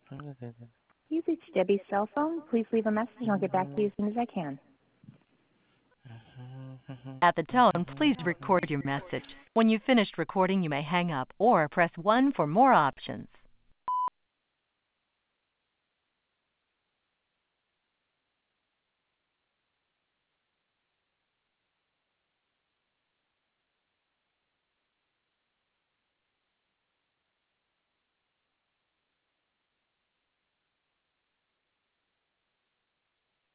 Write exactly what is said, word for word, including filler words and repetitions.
You've reached Debbie's cell phone. Please leave a message and I'll get back to you as soon as I can. At the tone, please record your message. When you've finished recording, you may hang up or press one for more options.